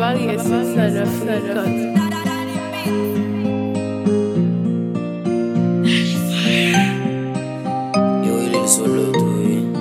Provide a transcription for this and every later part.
Paris et c'est ça le fréquente. Yo, il est solo, tout.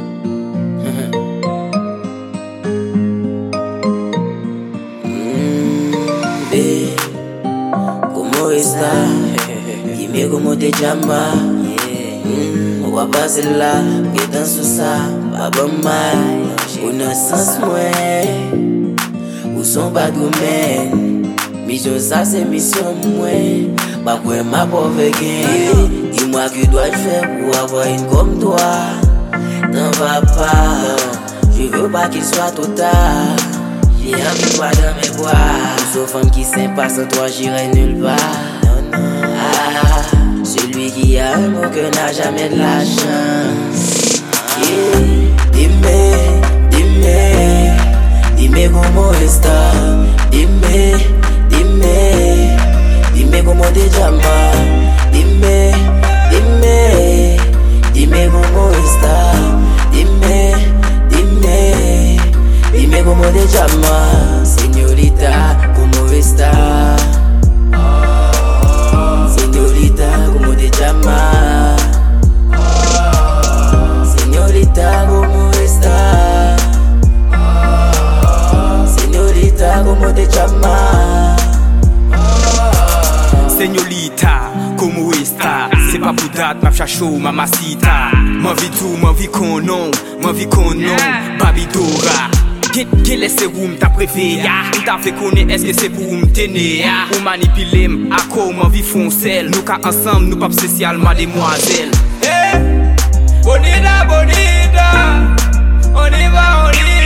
Como está? Dime cómo te llamas. Ou a passer là, que dans ce ça, pas bon mal. Ou dans sens moins, ou son pas domaine. Mission ça c'est mission moins. Ma quoi ma pauvre gain. Dis-moi que dois-je faire pour avoir une comme toi. N'en va pas, je veux pas qu'il soit trop tard. J'ai envie de toi dans mes bras. Sauf femme qui sympa, sans toi j'irai nulle part. Non, non. Ah, celui qui a un mot que n'a jamais de la chance. Dime comment está. Dime comment te llamas. Dime comment está. Dime cómo te llamas, señorita, ¿cómo está? Señorita, ¿cómo te llamas? Señorita, ¿cómo está? Señorita, ¿cómo te llamas? Señorita, como está? C'est pas pour date, ma chacho, mamacita. M'envie tout, m'envie qu'on nom, Babidora. Qui laisse room ta préférée? Ou t'a fait connaître, est-ce que c'est pour m'tenir? Ou manipuler à quoi m'envie foncelle? Nous qu'à ensemble, nous pas spécial, mademoiselle. Bonita, bonita, on y va, on y va.